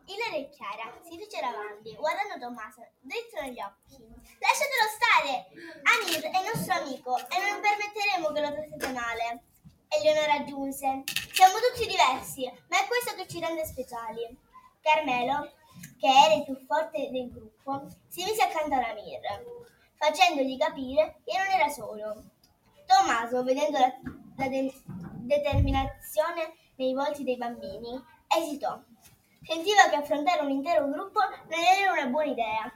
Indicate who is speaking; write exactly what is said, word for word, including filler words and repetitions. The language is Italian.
Speaker 1: Ilaria e Chiara si fecero avanti, guardando Tommaso dritto negli occhi. Lasciatelo stare! Amir è il nostro amico e non permetteremo che lo trattate male. Eleonora aggiunse: siamo tutti diversi, ma è questo che ci rende speciali. Carmelo, che era il più forte del gruppo, si mise accanto ad Amir, facendogli capire che non era solo. Tommaso, vedendo la, la de- determinazione nei volti dei bambini, esitò. Sentiva che affrontare un intero gruppo non era una buona idea.